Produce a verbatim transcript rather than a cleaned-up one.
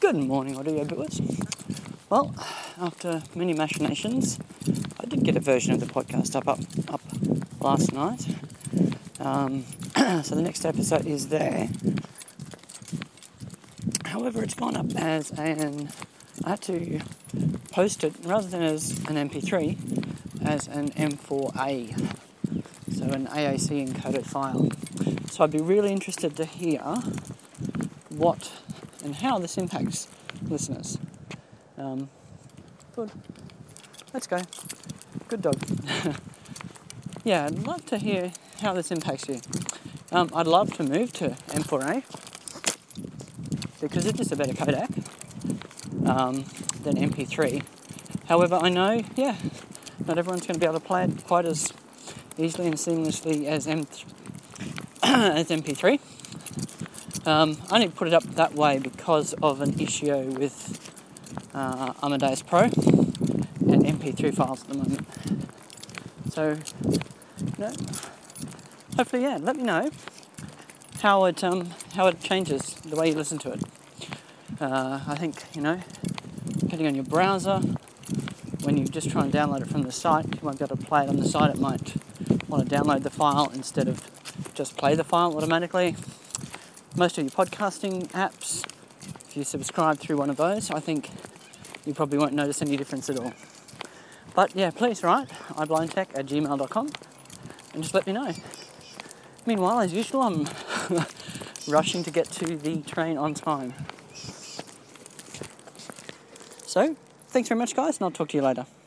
Good morning, audio viewers. Well, after many machinations, I did get a version of the podcast up up, up last night. Um, so the next episode is there. However, it's gone up as an... I had to post it, rather than as an M P three, as an M four A. So an A A C encoded file. So I'd be really interested to hear what and how this impacts listeners. Um, good. Let's go. Good dog. Yeah, I'd love to hear how this impacts you. Um, I'd love to move to M four A because it's just a better codec um, than M P three. However, I know, yeah, not everyone's going to be able to play it quite as easily and seamlessly as M as M P three. Um, I only put it up that way because of an issue with uh, Amadeus Pro and M P three files at the moment. So, you know, hopefully, yeah, let me know how it um, how it changes the way you listen to it. Uh, I think, you know, depending on your browser, when you just try and download it from the site, you won't be able to play it on the site. It might want to download the file instead of just play the file automatically. Most of your podcasting apps, if you subscribe through one of those, I think you probably won't notice any difference at all. But yeah, please write iblindtech at gmail dot com and just let me know. Meanwhile, as usual, I'm rushing to get to the train on time. So, thanks very much, guys, and I'll talk to you later.